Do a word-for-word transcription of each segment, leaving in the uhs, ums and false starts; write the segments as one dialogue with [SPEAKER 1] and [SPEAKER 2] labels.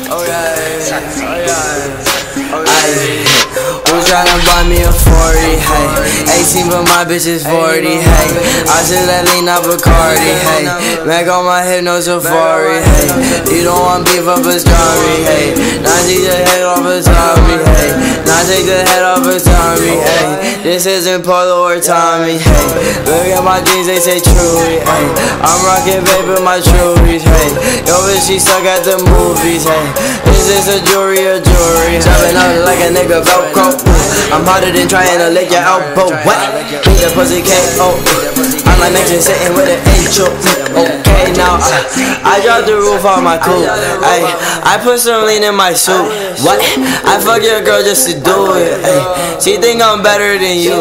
[SPEAKER 1] Oh yeah, oh yeah, oh yeah. Who's tryna buy me a forty, hey? eighteen but my bitch is forty, hey. I should let lean out Bacardi, hey. Mac on my hip, no safari, hey. You don't want beef up a strawberry, hey. Now take the head off a Tommy, hey. Now take the head off a Tommy, hey. This isn't Polo or Tommy, hey. Look at my jeans, they say truly, hey. I'm rocking paper, my trulies, hey. Yo, bitch, she stuck at the movies, hey. Is this a jewelry or jewelry? Jumping up like a nigga Velcro. I'm harder than trying to lick your elbow. What? Beat the pussy K O. I'm like Mexican sitting with an H O. Okay, now I, I dropped the roof on my coupe. Ay, I put some lean in my soup. What? I fuck your girl just to do it. Ay, she think I'm better than you.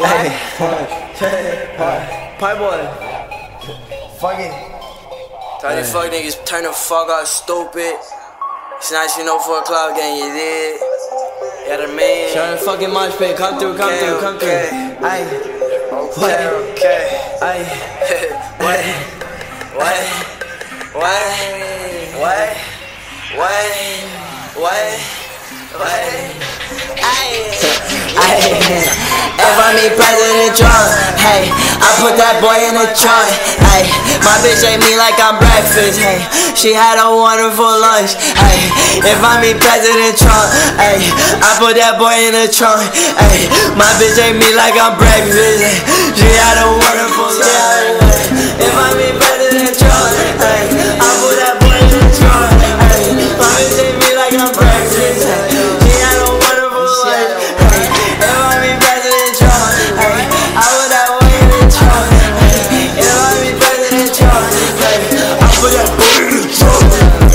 [SPEAKER 1] Pie boy. Fuck it. Tell these fuck niggas turn the fuck out, stupid. Snatch you know for a club gang, you did. Yeah, the man. Tryna fucking mosh pit, come through, come through, come through. Ay, okay, okay. Ay, what, what, what, what, what, what, what? Ay, ay. If I meet President Trump, hey, I put that boy in the trunk. Hey, my bitch ate me like I'm breakfast. Hey, she had a wonderful lunch. Hey, if I meet President Trump, hey, I put that boy in the trunk. Hey, my bitch ate me like I'm breakfast. Hey, she had a wonderful lunch. If I meet President Trump, hey, I put that boy in the trunk. Hey, my bitch ate me like I'm breakfast. Hey, she had a wonderful lunch. Hey, if I meet President Trump, hey, I put that boy in the trunk. Hey, if I meet President Trump, hey, I put that boy in the trunk.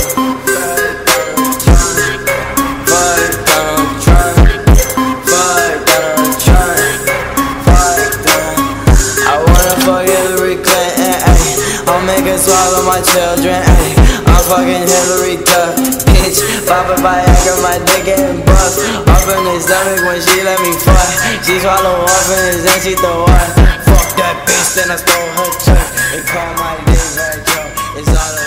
[SPEAKER 1] Fuck Donald Trump. Fuck Donald Trump. Fuck Donald. I wanna fuck Hillary Clinton, ay. I'll make her swallow my children, ay. I'm fucking Hillary Duff, bitch. Poppin' Viagra, my dick getting buff. Off in the stomach when she let me fuck. She swallow off in his and she throw up. Fuck that bitch, then I stole her check and call my dick right, yo. It's all